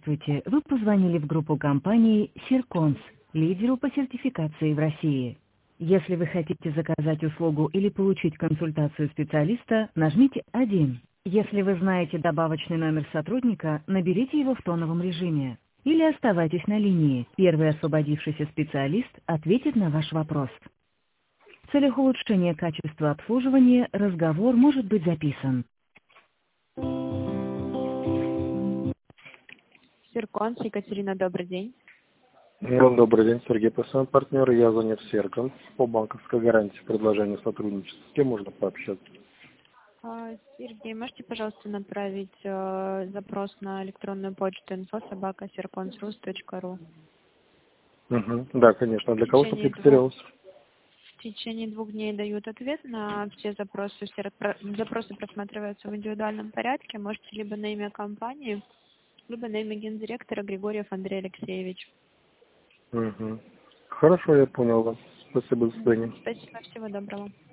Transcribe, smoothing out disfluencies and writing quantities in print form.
Здравствуйте, вы позвонили в группу компании Серконс, лидеру по сертификации в России. Если вы хотите заказать услугу или получить консультацию специалиста, нажмите 1. Если вы знаете добавочный номер сотрудника, наберите его в тоновом режиме. Или оставайтесь на линии. Первый освободившийся специалист ответит на ваш вопрос. В целях улучшения качества обслуживания разговор может быть записан. Серконс, Екатерина, добрый день. Добрый день, Сергей, постоянный партнер. Я звоню в Серконс по банковской гарантии предложения сотрудничества. С кем можно пообщаться? Сергей, можете, пожалуйста, направить запрос на электронную почту info@serkonsrus.ru. Да, конечно. Для кого-то потерялся. В течение 2 дней дают ответ на все запросы. Все запросы просматриваются в индивидуальном порядке. Можете либо на имя компании, либо на имя гендиректора Григорьев Андрей Алексеевич. Хорошо, я понял вас. Спасибо, до свидания. Спасибо, всего доброго.